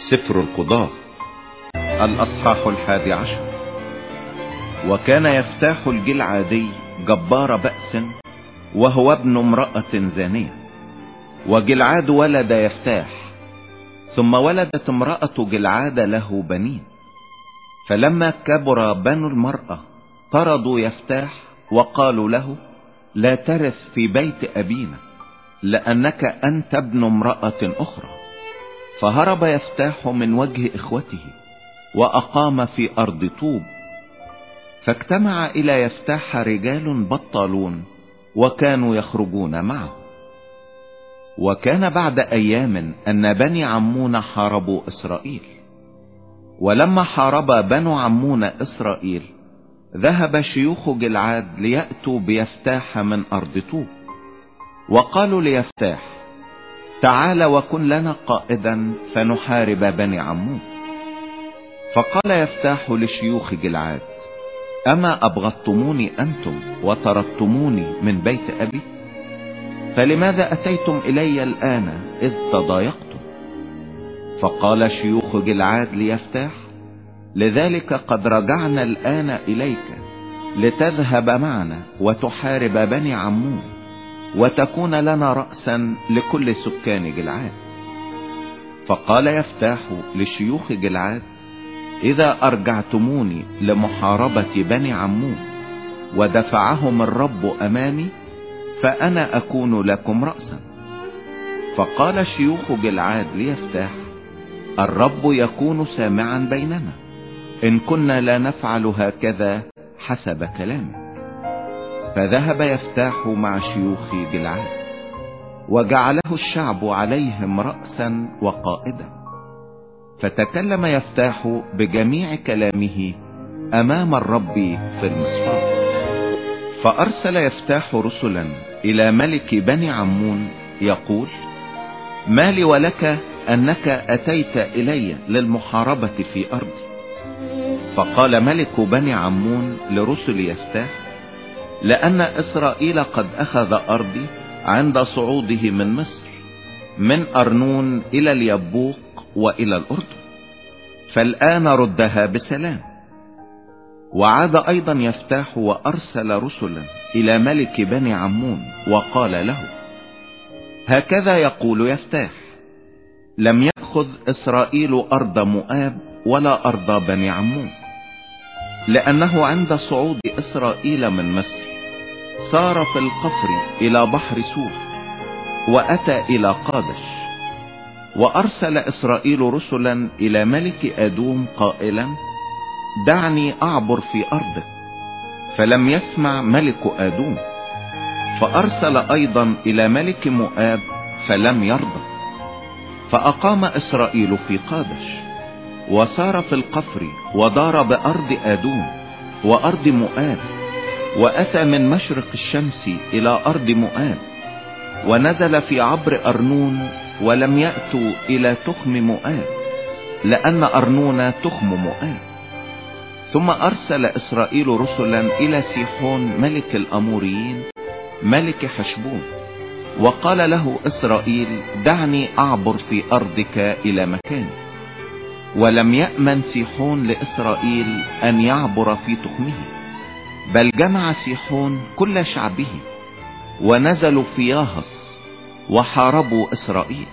سفر القضاة الأصحاح 11. وكان يفتاح الجلعادي جبار بأس، وهو ابن امرأة زانية. وجلعاد ولد يفتاح، ثم ولدت امرأة جلعاد له بنين. فلما كبر بنو المرأة طردوا يفتاح وقالوا له: لا ترث في بيت أبينا، لأنك أنت ابن امرأة أخرى. فهرب يفتاح من وجه إخوته وأقام في أرض طوب. فاجتمع إلى يفتاح رجال بطالون وكانوا يخرجون معه. وكان بعد أيام أن بني عمون حاربوا إسرائيل. ولما حارب بنو عمون إسرائيل ذهب شيوخ جلعاد ليأتوا بيفتاح من أرض طوب، وقالوا ليفتاح: تعال وكن لنا قائدا فنحارب بني عمون. فقال يفتاح لشيوخ جلعاد: أما أبغضتموني أنتم وطردتموني من بيت أبي؟ فلماذا أتيتم إلي الآن إذ تضايقتم؟ فقال شيوخ جلعاد ليفتاح: لذلك قد رجعنا الآن إليك لتذهب معنا وتحارب بني عمون، وتكون لنا رأسا لكل سكان جلعاد. فقال يفتاح لشيوخ جلعاد: إذا أرجعتموني لمحاربة بني عمون ودفعهم الرب أمامي، فأنا أكون لكم رأسا. فقال شيوخ جلعاد ليفتاح: الرب يكون سامعا بيننا إن كنا لا نفعل هكذا حسب كلامك. فذهب يفتاح مع شيوخ جلعاد، وجعله الشعب عليهم رأسا وقائدا. فتكلم يفتاح بجميع كلامه أمام الرب في المصفاة. فأرسل يفتاح رسلا إلى ملك بني عمون يقول: ما لي ولك أنك أتيت إلي للمحاربة في أرضي؟ فقال ملك بني عمون لرسل يفتاح: لأن إسرائيل قد أخذ أرضي عند صعوده من مصر، من أرنون إلى اليبوق وإلى الأردن، فالآن ردها بسلام. وعاد أيضا يفتاح وأرسل رسلا إلى ملك بني عمون وقال له: هكذا يقول يفتاح: لم يأخذ إسرائيل أرض مؤاب ولا أرض بني عمون، لأنه عند صعود إسرائيل من مصر صار في القفر إلى بحر سوح وأتى إلى قادش. وأرسل إسرائيل رسلا إلى ملك أدوم قائلا: دعني أعبر في أرضك، فلم يسمع ملك أدوم. فأرسل أيضا إلى ملك مؤاب فلم يرضى. فأقام إسرائيل في قادش، وسار في القفر ودار بأرض أدوم وأرض مؤاب، وأتى من مشرق الشمس إلى أرض مؤاب، ونزل في عبر أرنون، ولم يأتوا إلى تخم مؤاب، لأن أرنون تخم مؤاب. ثم أرسل إسرائيل رسلا إلى سيحون ملك الأموريين ملك حشبون، وقال له إسرائيل: دعني أعبر في أرضك إلى مكاني. ولم يأمن سيحون لإسرائيل أن يعبر في تخمه، بل جمع سيحون كل شعبه ونزلوا في ياهص وحاربوا إسرائيل.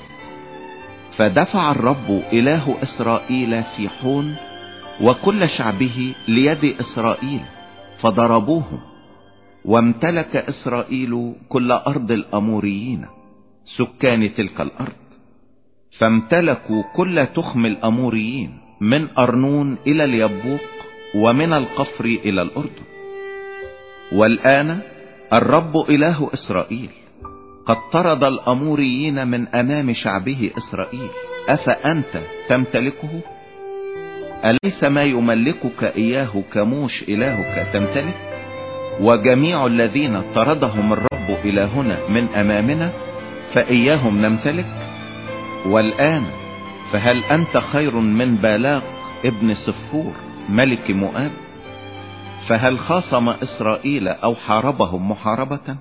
فدفع الرب إله إسرائيل سيحون وكل شعبه ليد إسرائيل فضربوهم، وامتلك إسرائيل كل أرض الأموريين سكان تلك الأرض. فامتلكوا كل تخم الأموريين من أرنون إلى اليبوق ومن القفر إلى الأردن. والآن الرب إله إسرائيل قد طرد الأموريين من أمام شعبه إسرائيل، أفأنت تمتلكه؟ أليس ما يملكك إياه كموش إلهك تمتلك؟ وجميع الذين طردهم الرب إلهنا من أمامنا فإياهم نمتلك. والآن فهل أنت خير من بالاق ابن صفور ملك مؤاب؟ فهل خاصم إسرائيل أو حاربهم محاربة؟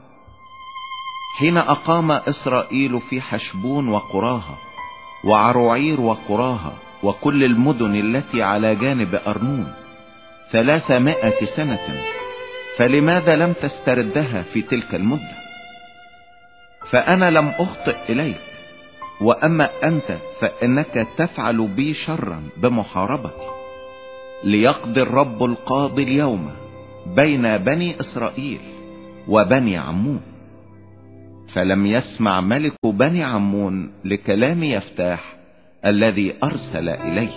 حين أقام إسرائيل في حشبون وقراها وعروعير وقراها وكل المدن التي على جانب أرنون 300 سنة، فلماذا لم تستردها في تلك المدة؟ فأنا لم أخطئ إليك، وأما أنت فإنك تفعل بي شرا بمحاربتي. ليقضي الرب القاضي اليوم بين بني إسرائيل وبني عمون. فلم يسمع ملك بني عمون لكلام يفتاح الذي أرسل إليه.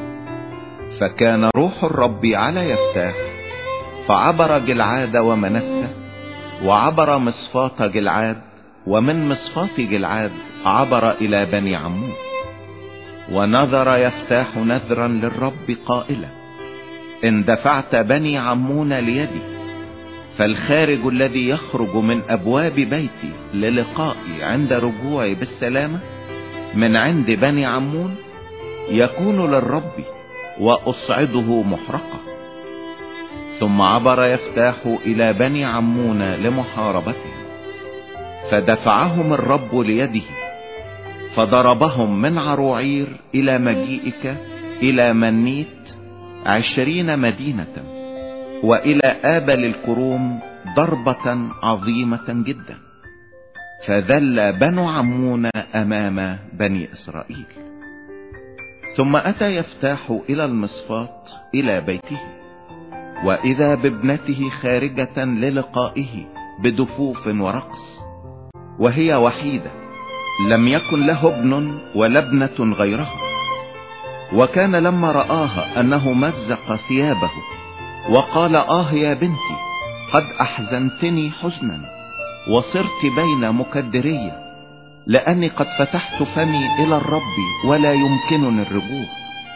فكان روح الرب على يفتاح، فعبر جلعاد ومنسة، وعبر مصفات جلعاد، ومن مصفات جلعاد عبر إلى بني عمون. ونذر يفتاح نذرا للرب قائلا: إن دفعت بني عمون ليدي، فالخارج الذي يخرج من أبواب بيتي للقائي عند رجوعي بالسلامة من عند بني عمون يكون للرب، وأصعده محرقة. ثم عبر يفتاح إلى بني عمون لمحاربتهم، فدفعهم الرب ليده، فضربهم من عروعير إلى مجيئك إلى منيت 20 مدينة، وإلى آبل الكروم ضربة عظيمة جدا. فذل بنو عمون أمام بني إسرائيل. ثم أتى يفتاح إلى المصفات إلى بيته، وإذا بابنته خارجة للقائه بدفوف ورقص، وهي وحيدة، لم يكن له ابن ولا ابنة غيرها. وكان لما رآها أنه مزق ثيابه وقال: يا بنتي، قد أحزنتني حزنا، وصرت بين مكدرية، لأني قد فتحت فمي إلى الرب ولا يمكنني الرجوع.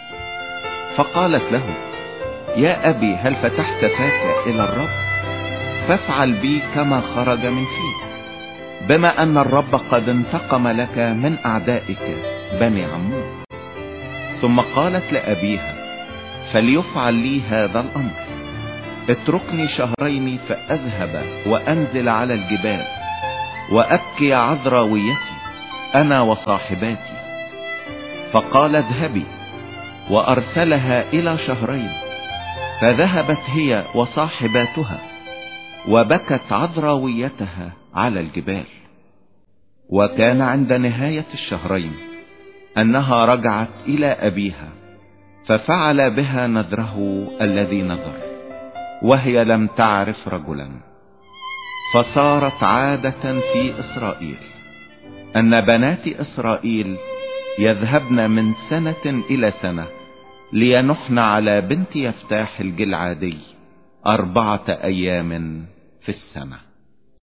فقالت له: يا أبي، هل فتحت فاك إلى الرب؟ فافعل بي كما خرج من فيك، بما أن الرب قد انتقم لك من أعدائك بني عمون. ثم قالت لأبيها: فليفعل لي هذا الأمر، اتركني 2 شهرين فأذهب وأنزل على الجبال وأبكي عذراويتي أنا وصاحباتي. فقال: اذهبي. وأرسلها إلى 2 شهرين، فذهبت هي وصاحباتها وبكت عذراويتها على الجبال. وكان عند نهاية 2 شهرين أنها رجعت إلى أبيها، ففعل بها نذره الذي نذر، وهي لم تعرف رجلا. فصارت عادة في إسرائيل أن بنات إسرائيل يذهبن من سنة إلى سنة لينحن على بنت يفتاح الجلعادي 4 أيام في السنة.